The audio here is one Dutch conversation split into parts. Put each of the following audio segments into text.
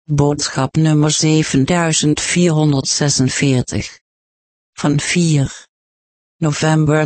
Boodschap nummer 7446. Van 4 november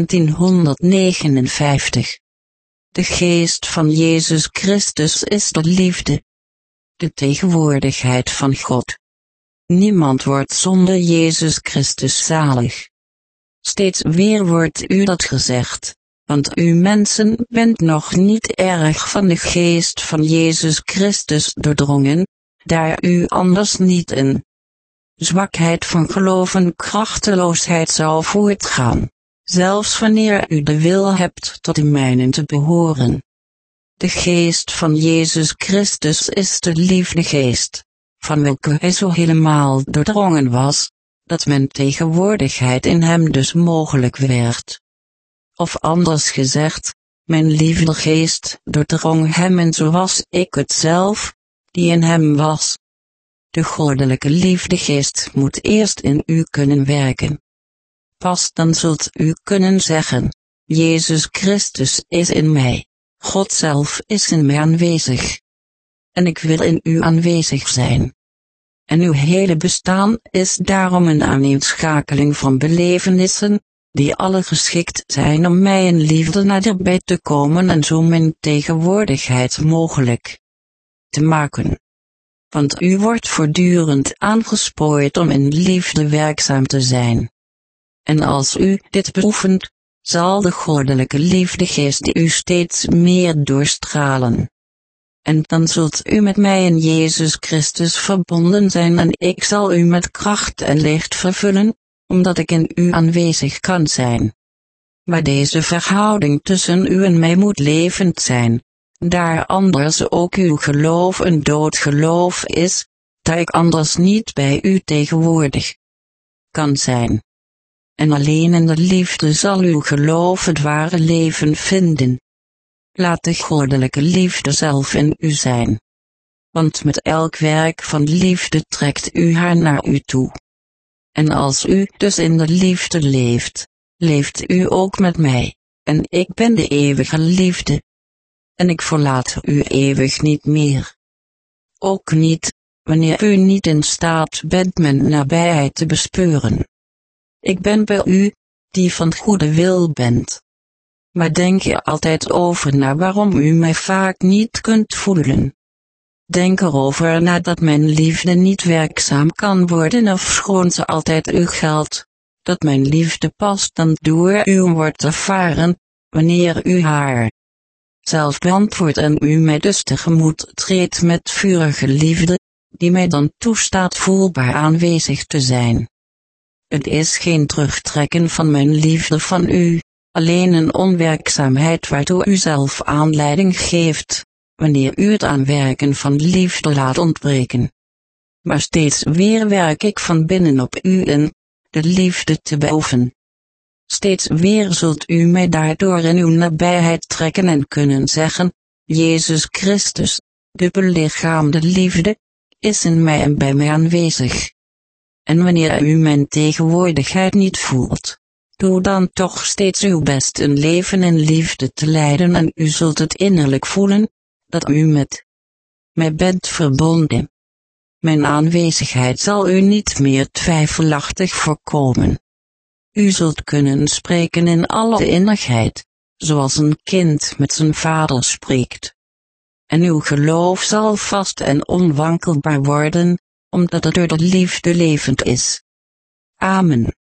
1959. De geest van Jezus Christus is de liefde. De tegenwoordigheid van God. Niemand wordt zonder Jezus Christus zalig. Steeds weer wordt u dat gezegd, want u mensen bent nog niet erg van de geest van Jezus Christus doordrongen, daar u anders niet in zwakheid van geloof en krachteloosheid zou voortgaan, zelfs wanneer u de wil hebt tot de mijnen te behoren. De geest van Jezus Christus is de liefdegeest, van welke hij zo helemaal doordrongen was, dat mijn tegenwoordigheid in hem dus mogelijk werd. Of anders gezegd, mijn liefdegeest doordrong hem en zo was ik het zelf, die in hem was. De goddelijke liefdegeest moet eerst in u kunnen werken. Pas dan zult u kunnen zeggen, Jezus Christus is in mij, God zelf is in mij aanwezig. En ik wil in u aanwezig zijn. En uw hele bestaan is daarom een aaneenschakeling van belevenissen, die alle geschikt zijn om mij in liefde naderbij te komen en zo mijn tegenwoordigheid mogelijk te maken. Want u wordt voortdurend aangespoord om in liefde werkzaam te zijn. En als u dit beoefent, zal de goddelijke liefdegeest u steeds meer doorstralen. En dan zult u met mij in Jezus Christus verbonden zijn en ik zal u met kracht en licht vervullen, omdat ik in u aanwezig kan zijn. Maar deze verhouding tussen u en mij moet levend zijn, daar anders ook uw geloof een dood geloof is, daar ik anders niet bij u tegenwoordig kan zijn. En alleen in de liefde zal uw geloof het ware leven vinden. Laat de goddelijke liefde zelf in u zijn. Want met elk werk van liefde trekt u haar naar u toe. En als u dus in de liefde leeft, leeft u ook met mij, en ik ben de eeuwige liefde. En ik verlaat u eeuwig niet meer. Ook niet, wanneer u niet in staat bent mijn nabijheid te bespeuren. Ik ben bij u, die van goede wil bent. Maar denk je altijd over na waarom u mij vaak niet kunt voelen? Denk erover na dat mijn liefde niet werkzaam kan worden ofschoon ze altijd u geldt, dat mijn liefde pas dan door u wordt ervaren, wanneer u haar zelf beantwoordt en u mij dus tegemoet treedt met vurige liefde, die mij dan toestaat voelbaar aanwezig te zijn. Het is geen terugtrekken van mijn liefde van u, alleen een onwerkzaamheid waartoe u zelf aanleiding geeft, wanneer u het aanwerken van liefde laat ontbreken. Maar steeds weer werk ik van binnen op u in, de liefde te beoefenen. Steeds weer zult u mij daardoor in uw nabijheid trekken en kunnen zeggen, Jezus Christus, de belichaamde liefde, is in mij en bij mij aanwezig. En wanneer u mijn tegenwoordigheid niet voelt, doe dan toch steeds uw best een leven in liefde te leiden en u zult het innerlijk voelen, dat u met mij bent verbonden. Mijn aanwezigheid zal u niet meer twijfelachtig voorkomen. U zult kunnen spreken in alle innigheid, zoals een kind met zijn vader spreekt. En uw geloof zal vast en onwankelbaar worden, omdat het door de liefde levend is. Amen.